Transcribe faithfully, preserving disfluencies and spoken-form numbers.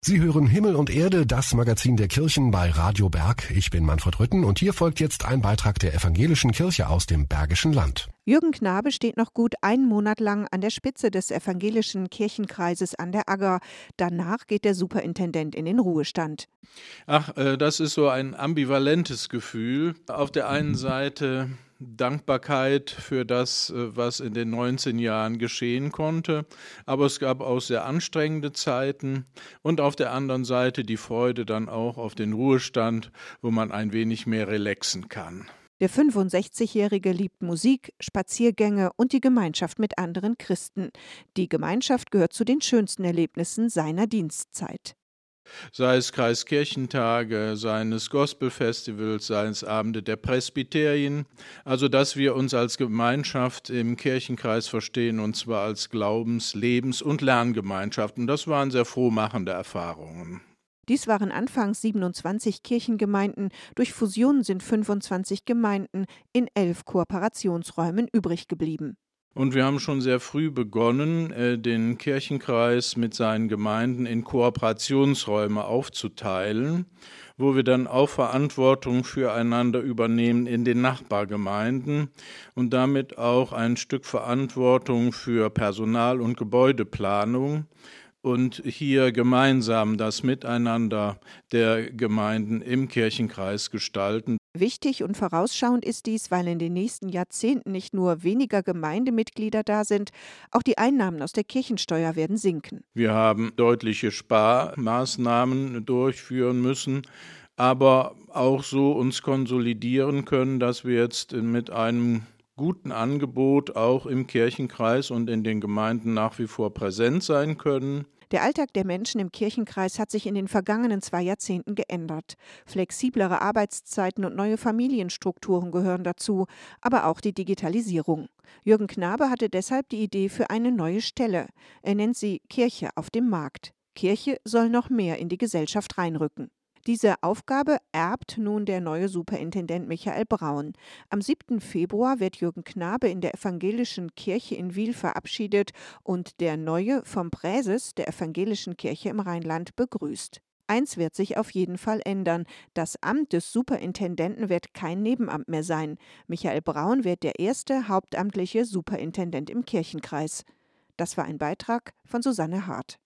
Sie hören Himmel und Erde, das Magazin der Kirchen bei Radio Berg. Ich bin Manfred Rütten und hier folgt jetzt ein Beitrag der Evangelischen Kirche aus dem Bergischen Land. Jürgen Knabe steht noch gut einen Monat lang an der Spitze des Evangelischen Kirchenkreises an der Agger. Danach geht der Superintendent in den Ruhestand. Ach, äh, das ist so ein ambivalentes Gefühl. Auf der einen Seite Dankbarkeit für das, was in den neunzehn Jahren geschehen konnte, aber es gab auch sehr anstrengende Zeiten und auf der anderen Seite die Freude dann auch auf den Ruhestand, wo man ein wenig mehr relaxen kann. Der fünfundsechzigjährige liebt Musik, Spaziergänge und die Gemeinschaft mit anderen Christen. Die Gemeinschaft gehört zu den schönsten Erlebnissen seiner Dienstzeit. Sei es Kreiskirchentage, seien es Gospelfestivals, seien es Abende der Presbyterien. Also, dass wir uns als Gemeinschaft im Kirchenkreis verstehen, und zwar als Glaubens-, Lebens- und Lerngemeinschaft. Und das waren sehr frohmachende Erfahrungen. Dies waren anfangs siebenundzwanzig Kirchengemeinden. Durch Fusionen sind fünfundzwanzig Gemeinden in elf Kooperationsräumen übrig geblieben. Und wir haben schon sehr früh begonnen, den Kirchenkreis mit seinen Gemeinden in Kooperationsräume aufzuteilen, wo wir dann auch Verantwortung füreinander übernehmen in den Nachbargemeinden und damit auch ein Stück Verantwortung für Personal- und Gebäudeplanung und hier gemeinsam das Miteinander der Gemeinden im Kirchenkreis gestalten. Wichtig und vorausschauend ist dies, weil in den nächsten Jahrzehnten nicht nur weniger Gemeindemitglieder da sind, auch die Einnahmen aus der Kirchensteuer werden sinken. Wir haben deutliche Sparmaßnahmen durchführen müssen, aber auch so uns konsolidieren können, dass wir jetzt mit einem guten Angebot auch im Kirchenkreis und in den Gemeinden nach wie vor präsent sein können. Der Alltag der Menschen im Kirchenkreis hat sich in den vergangenen zwei Jahrzehnten geändert. Flexiblere Arbeitszeiten und neue Familienstrukturen gehören dazu, aber auch die Digitalisierung. Jürgen Knabe hatte deshalb die Idee für eine neue Stelle. Er nennt sie Kirche auf dem Markt. Kirche soll noch mehr in die Gesellschaft reinrücken. Diese Aufgabe erbt nun der neue Superintendent Michael Braun. Am siebten Februar wird Jürgen Knabe in der Evangelischen Kirche in Wil verabschiedet und der neue vom Präses der Evangelischen Kirche im Rheinland begrüßt. Eins wird sich auf jeden Fall ändern. Das Amt des Superintendenten wird kein Nebenamt mehr sein. Michael Braun wird der erste hauptamtliche Superintendent im Kirchenkreis. Das war ein Beitrag von Susanne Hart.